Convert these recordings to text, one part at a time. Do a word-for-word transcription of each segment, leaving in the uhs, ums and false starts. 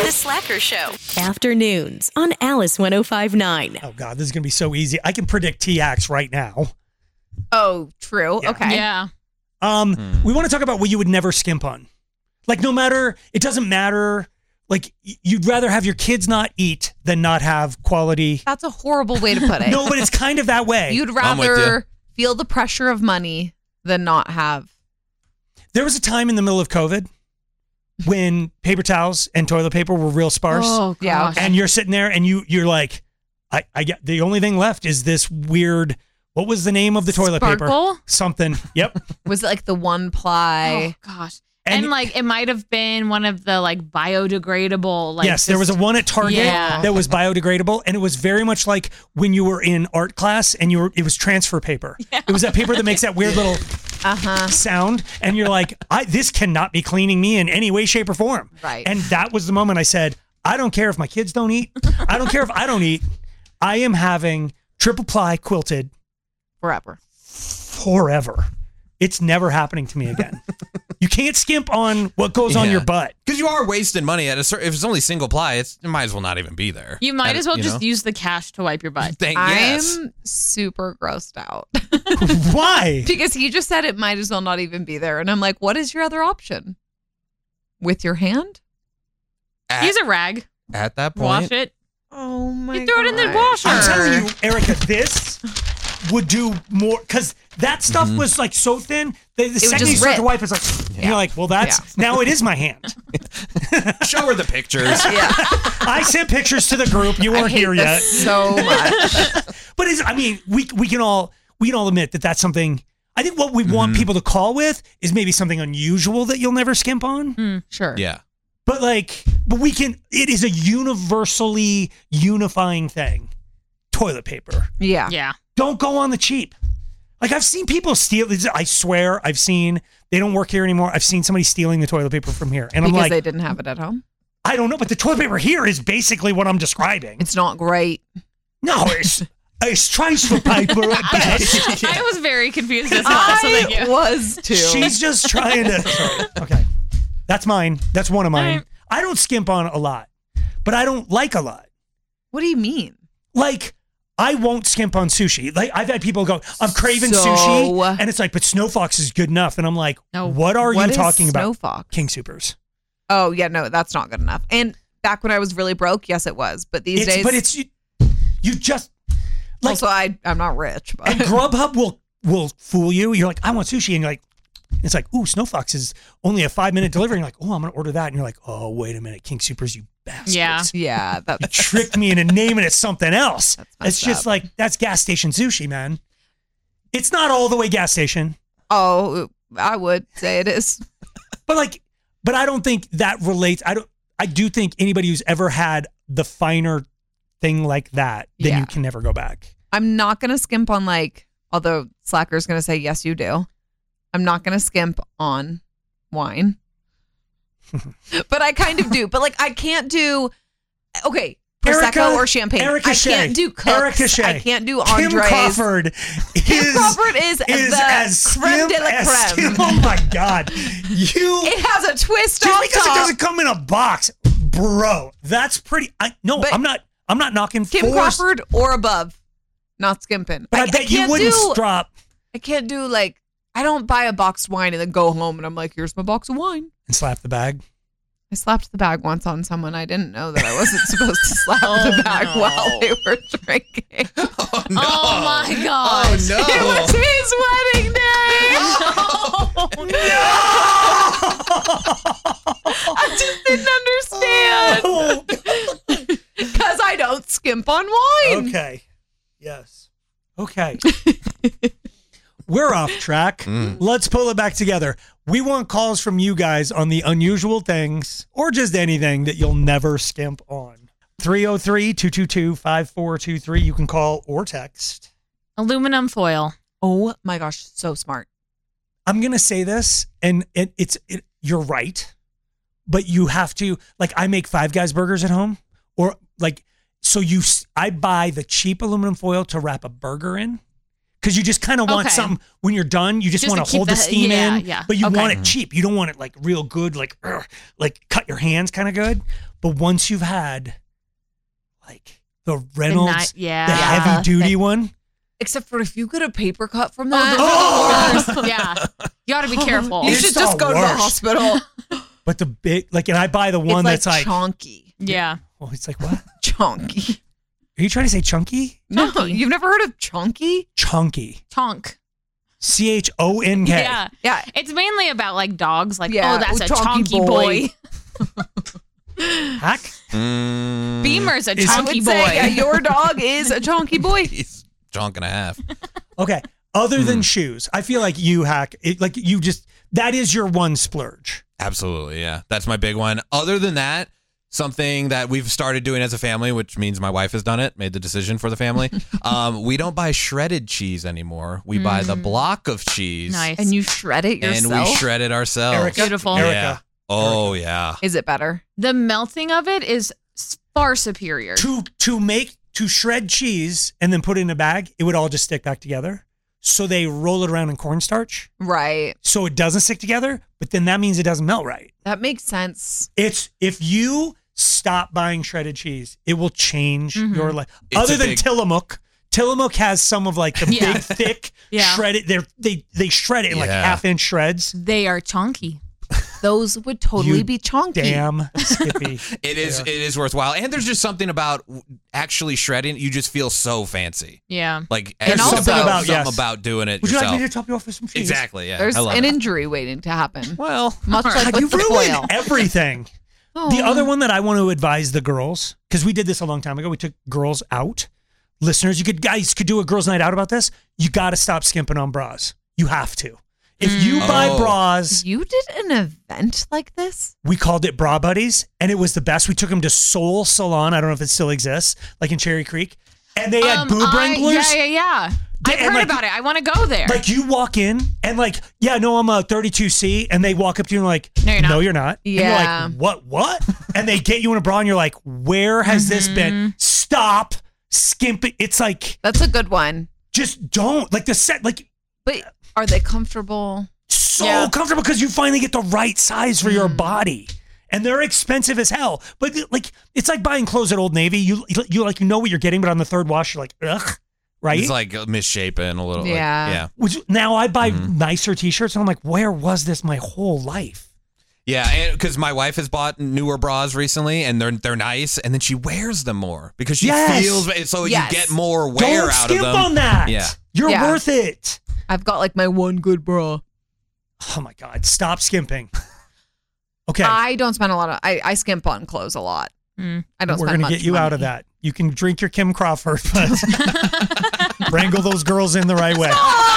The Slacker Show. Afternoons on Alice one oh five point nine. Oh, God, this is going to be so easy. I can predict T-Ax right now. Oh, true. Yeah. Okay. Yeah. Um, hmm. We want to talk about what you would never skimp on. Like, no matter, it doesn't matter. Like, you'd rather have your kids not eat than not have quality. That's a horrible way to put it. No, but it's kind of that way. You'd rather feel the pressure of money than not have. There was a time in the middle of COVID when paper towels and toilet paper were real sparse. Oh, yeah. And you're sitting there and you, you're like, I, I get the only thing left is this weird, what was the name of the toilet Sparkle? paper? Something. Yep. Was it like the one ply? Oh, gosh. And, and like, it might have been one of the like biodegradable. Like, yes, there was a one at Target yeah. that was biodegradable. And it was very much like when you were in art class and you were, it was transfer paper. Yeah. It was that paper that makes that weird little uh-huh. sound. And you're like, I, this cannot be cleaning me in any way, shape, or form. Right. And that was the moment I said, I don't care if my kids don't eat. I don't care if I don't eat. I am having triple ply quilted. Forever. Forever. It's never happening to me again. You can't skimp on what goes yeah. on your butt. Because you are wasting money. At a certain, if it's only single ply, it's, it might as well not even be there. You might at, as well you just know? use the cash to wipe your butt. Thank, I'm yes. super grossed out. Why? Because he just said it might as well not even be there. And I'm like, what is your other option? With your hand? At, use a rag. At that point. Wash it. Oh my God. You throw it in the washer. I'm telling you, Erica, this would do more because that stuff mm-hmm. was like so thin. The, the second you start to wipe, it's like, yeah. and you're like, well, that's yeah. now it is my hand. Show her the pictures. Yeah. I sent pictures to the group. You weren't I hate here this yet. So much. But it's, I mean, we we can all we can all admit that that's something. I think what we mm-hmm. want people to call with is maybe something unusual that you'll never skimp on. Mm, sure. Yeah. But like, but we can. It is a universally unifying thing. Toilet paper. Yeah. Yeah. Don't go on the cheap. Like I've seen people steal. I swear I've seen, they don't work here anymore. I've seen somebody stealing the toilet paper from here. And because I'm like. They didn't have it at home? I don't know, but the toilet paper here is basically what I'm describing. It's not great. No, it's, it's transfer paper at best. I was very confused as well. So I thank you. was too. She's just trying to. Sorry. Okay. That's mine. That's one of mine. Right. I don't skimp on a lot, but I don't like a lot. What do you mean? Like, I won't skimp on sushi. Like I've had people go, I'm craving So- sushi, and it's like, but Snow Fox is good enough, and I'm like, No. what are What you is talking Snow about? Fox? King Supers. Oh, yeah, no, that's not good enough. And back when I was really broke, yes, it was. But these It's, days, but it's you, you just like also I I'm not rich. But and Grubhub will will fool you. You're like, I want sushi, and you're like, it's like, ooh, Snow Fox is only a five minute delivery. And you're like, oh, I'm gonna order that, and you're like, oh, wait a minute, King Supers, you bastards. Yeah. yeah, You that's tricked me into naming it something else. That's It's messed just up. like, that's gas station sushi, man. It's not all the way gas station, oh, I would say it is. but like, but I don't think that relates. I don't, I do think anybody who's ever had the finer thing like that, then Yeah. you can never go back. I'm not gonna skimp on like, although Slacker's gonna say yes, you do. I'm not gonna skimp on wine, but I kind of do. But like, I can't do. Okay, prosecco Erica- or champagne. Erica I Shea. can't do Cooks. Erica Shea. I can't do Kim Andres. Crawford is, Kim Crawford is, is the as creme skimp de la as creme. skimp. Oh my God. You. It has a twist Just on because top. it doesn't come in a box, bro, that's pretty. I no, But I'm not. I'm not knocking Kim force, Crawford or above, not skimping. but I, bet you can't wouldn't do, drop I can't do like, I don't buy a boxed wine and then go home and I'm like, here's my box of wine. and slap the bag. I slapped the bag once on someone. I didn't know that I wasn't supposed to slap Oh, the bag no. while they were drinking. Oh, no. Oh my gosh. Oh, no. It was his wedding day. I just didn't understand. Because I don't skimp on wine. Okay. Yes. Okay. We're off track. Mm. Let's pull it back together. We want calls from you guys on the unusual things or just anything that you'll never skimp on. three oh three, two two two, five four two three. You can call or text. Aluminum foil. Oh my gosh, so smart. I'm going to say this, and it, it's it, you're right, but you have to, like, I make Five Guys burgers at home, or like, so you, I buy the cheap aluminum foil to wrap a burger in. Because you just kind of want Okay. something when you're done. You just, Just want to to keep hold the, the- steam yeah, in, yeah. but you Okay. want it cheap. You don't want it like real good, like ugh, like cut your hands kind of good. But once you've had like the Reynolds, The ni- yeah. the Yeah. heavy duty one, Except for if you get a paper cut from Oh, that, those are the worst. Yeah. You got to be careful. you It's should the just go to the worst. hospital. but the big like, and I buy the one it's that's like like, chonky. Yeah. oh, it's like what? Chonky. Are you trying to say chunky? No, Chonky. you've never heard of chonky? Chunky. Tonk. C H O N K. Yeah. Yeah. It's mainly about like dogs. Like, Yeah. oh, that's Oh, a chonky chonky boy. Hack? Mm, Beamer's a Is- I would chonky say boy. yeah, your dog is a chonky boy. He's a chunk and a half. Okay. Other Hmm. than shoes, I feel like you hack it, like you just that is your one splurge. Absolutely, yeah. That's my big one. Other than that, something that we've started doing as a family, which means my wife has done it, made the decision for the family. um, we don't buy shredded cheese anymore. We buy the block of cheese. Nice. And you shred it yourself. And we shred it ourselves. Erica, Beautiful. Erica. Yeah. Oh, yeah. Is it better? The melting of it is s- far superior. To to make to shred cheese and then put it in a bag, it would all just stick back together. So they roll it around in cornstarch Right. so it doesn't stick together, but then that means it doesn't melt right. That makes sense. It's if you stop buying shredded cheese, it will change Mhm. your life. It's Other a than big- Tillamook, Tillamook has some of like the Yeah. big, thick, Yeah. shredded. They they they shred it in like Yeah. half inch shreds. They are chonky. Those would totally You be chonky. Damn, Skippy. It is Yeah. it is worthwhile. And there's just something about actually shredding. You just feel so fancy. Yeah. Like There's there's something something about- something yes. about doing it Would you yourself. like me to top you off with some cheese? Exactly, yeah. There's I love an it. injury waiting to happen. Well, Much like God, with you the ruined foil. everything. Oh. The other one that I want to advise the girls, because we did this a long time ago, we took girls out. Listeners, you could guys could do a girls' night out about this. You got to stop skimping on bras. You have to. If you buy Oh. bras, You did an event like this? we called it Bra Buddies, and it was the best. We took them to Soul Salon. I don't know if it still exists, like in Cherry Creek, and they had Um, boob I- wranglers. Yeah, yeah, yeah. They- I've and heard like- about it. I want to go there. Like you walk in and like, yeah, no, I'm a thirty-two C, and they walk up to you and like, No, you're not. no, you're not. And you're Yeah. like, what, what? And they get you in a bra, and you're like, where has this Mm-hmm. been? Stop skimping. It's like, That's a good one. just don't like the set, like But are they comfortable? so Yeah. comfortable because you finally get the right size for your Mm. body. And they're expensive as hell. But like, it's like buying clothes at Old Navy. You you like you know what you're getting, but on the third wash, you're like, ugh, right? it's like misshapen a little. like- Yeah. yeah. Which now I buy Mm-hmm. nicer T-shirts, and I'm like, where was this my whole life? Yeah, and because my wife has bought newer bras recently, and they're they're nice, and then she wears them more because she Yes. feels so Yes. you get more wear Don't out skimp of them. on that. Yeah. You're Yeah. worth it. I've got like my one good bra. Oh my God, stop skimping. Okay, I don't spend a lot of. I, I skimp on clothes a lot. Mm. I don't. we're spend gonna much get you out of money. that. You can drink your Kim Crawford, but wrangle those girls in the right way.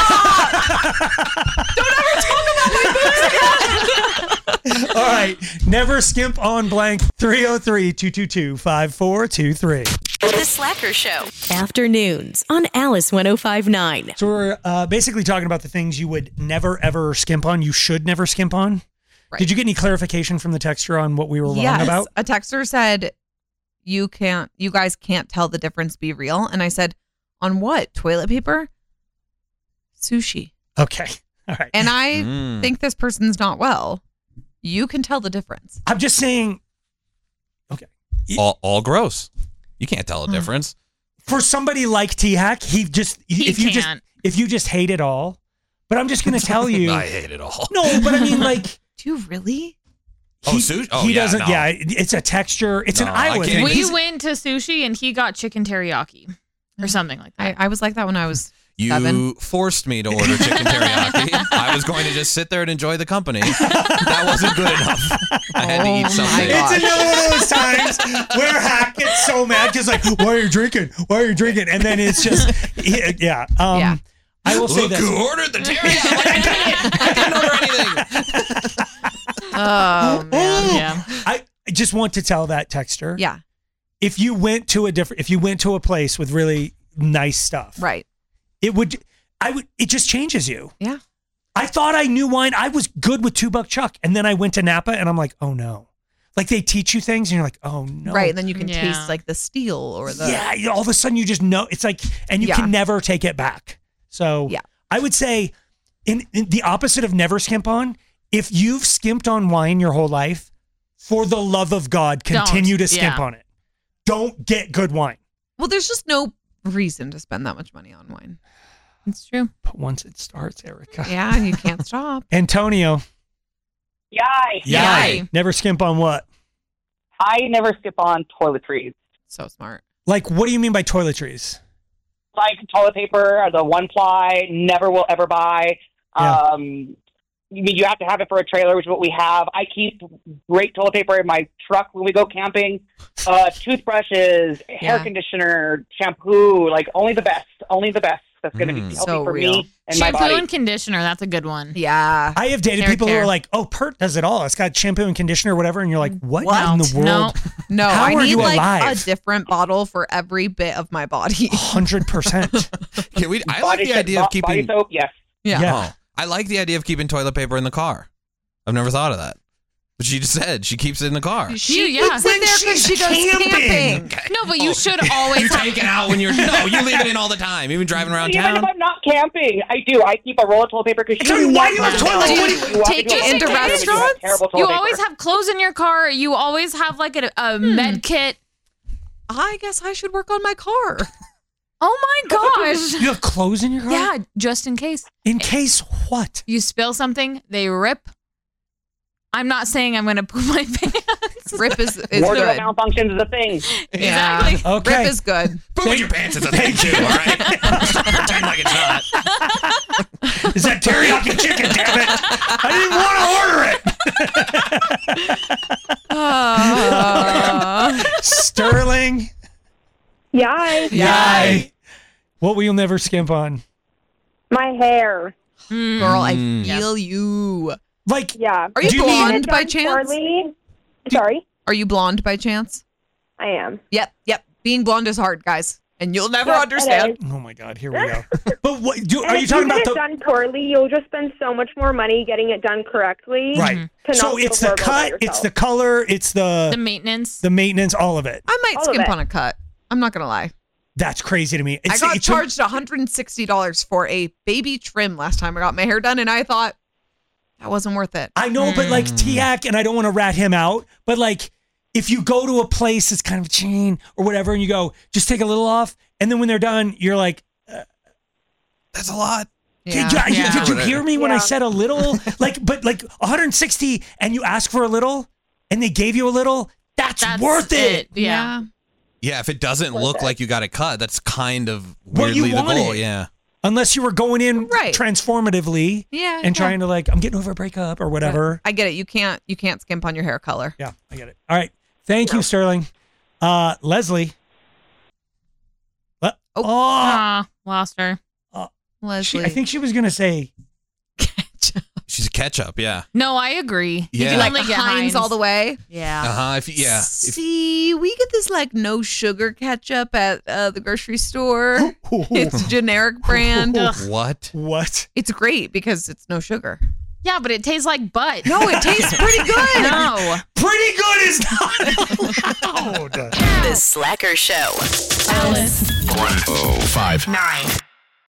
All right, never skimp on blank. three oh three, two two two, five four two three. The Slacker Show. Afternoons on Alice ten fifty-nine. So we're uh, basically talking about the things you would never ever skimp on. You should never skimp on. Right. Did you get any clarification from the texter on what we were wrong Yes, about? a texter said, "You can't. You guys can't tell the difference. Be real." And I said, "On what? Toilet paper? Sushi?" Okay, all right. And I Mm. think this person's not well. You can tell the difference. I'm just saying. Okay. all all gross. You can't tell a Hmm. difference. For somebody like T Hack, he just He if you just can't. if you just hate it all. But I'm just gonna tell you. I hate it all. No, but I mean like Do you really? Oh, he, sushi? Oh, he yeah, doesn't. no. Yeah, it- it's a texture. It's No, an I Iowa can't thing. We He's- went to sushi and he got chicken teriyaki or something like that. I, I was like that when I was You seven. forced me to order chicken teriyaki. I was going to just sit there and enjoy the company. That wasn't good enough. I had to Oh eat my something. God. It's another one of those times where Hack gets so mad because like, why are you drinking? Why are you drinking? And then it's just, yeah. Um, Yeah. I will say Look this. who ordered the teriyaki. Like, I didn't. I didn't order anything. Oh man. yeah. I just want to tell that texter. Yeah. If you went to a different, if you went to a place with really nice stuff, Right. it would, I would, it just changes you. Yeah. I thought I knew wine. I was good with Two Buck Chuck. And then I went to Napa and I'm like, oh no. Like they teach you things and you're like, oh no. Right. And then you can Yeah. taste like the steel or the. yeah, you- all of a sudden you just know it's like, and you Yeah. can never take it back. So Yeah. I would say, in, in the opposite of never skimp on, if you've skimped on wine your whole life, for the love of God, continue Don't. to skimp Yeah. on it. Don't get good wine. Well, there's just no reason to spend that much money on wine. It's true. But once it starts, Erica. Yeah, you can't stop. Antonio. Yay. Yay. Never skimp on what? I never skip on toiletries. So smart. Like, what do you mean by toiletries? Like toilet paper, the one ply, never will ever buy. Yeah. Um, you mean you have to have it for a trailer, which is what we have. I keep great toilet paper in my truck when we go camping. Uh, toothbrushes, hair Yeah. conditioner, shampoo, like only the best, only the best. That's going to Mm. be healthy So for real. me and my Shampoo body. and conditioner. That's a good one. Yeah. I have dated Hair people who care. are like, oh, Pert does it all. It's got shampoo and conditioner or whatever. And you're like, what, What? in the world? No, How I are need you like alive? a different bottle for every bit of my body. one hundred percent. Can we, I like Body the soap- idea of body keeping. soap, yes. Yeah. Yeah. Oh, I like the idea of keeping toilet paper in the car. I've never thought of that. But she just said she keeps it in the car. She You- yeah. puts it there because she's she goes camping. camping. No, but you should You always have. take it out when you're no, you leave it in all the time, even driving around Even if town. I'm not camping, I do. I keep a roll of toilet paper because Tell me, why do you have toilet paper? You Do you walk take into it a into restaurant, you have restaurants? terrible toilet You paper. always have clothes in your car. You always have like a, a med kit. I guess I should work on my car. Oh my gosh. You have clothes in your car? Yeah, just in case. In case what? You spill something, they rip. I'm not saying I'm going to poop my pants. Rip is, is Wardrobe good. malfunctions is a thing. Yeah. Exactly. Okay. Rip is good. Pooping your pants is a thing too, all right? Pretend like it's not. Is that teriyaki chicken, damn it? I didn't want to order it. Uh, Sterling. Yay. Yay. What will you never skimp on? My hair. girl, I Mm. feel you. Like, Yeah. Are you Do you mean- blonde by Done chance? poorly. Sorry, Are you blonde by chance? I am. Yep, yep. Being blonde is hard, guys. And you'll never Yes, it understand. is. oh my God, here we go. But what do, And are if you talking get about it the done poorly, you'll just spend so much more money getting it done correctly. right? To So not it's feel the horrible about cut, it's yourself. the color, it's The the maintenance. the maintenance, all of it. I might All of skimp it. on a cut. I'm not going to lie. That's crazy to me. It's, I got it's charged one hundred sixty dollars for a baby trim last time I got my hair done, and I thought that wasn't worth it. I know, but like Tiak, and I don't want to rat him out, but like if you go to a place that's kind of a chain or whatever, and you go, just take a little off, and then when they're done, you're like, That's a lot. Did, you, Yeah. did you hear me when I Yeah. said a little? Like, but like one hundred sixty, and you ask for a little, and they gave you a little. That's, That's worth it. Yeah. Yeah, if it doesn't look like you got it cut, that's kind of What you weirdly the goal. wanted. Yeah. Unless you were going in Right. transformatively Yeah. and yeah. trying to like, I'm getting over a breakup or whatever. I get it. You can't you can't skimp on your hair color. Yeah, I get it. All right. Thank you, Sterling. Uh, Leslie. Le- Oh. oh, Ah, lost her. she, Leslie. I think she was going to say, She's a ketchup, yeah. No, I agree. Yeah. You can like only get Heinz, Heinz all the way. Yeah. Uh-huh. If yeah. If, See, we get this like no sugar ketchup at uh, the grocery store. It's generic brand. Ugh. what? what? It's great because it's no sugar. Yeah, but it tastes like butt. No, it tastes pretty good. No. Pretty good is not allowed. The Slacker Show. Alice one oh five nine.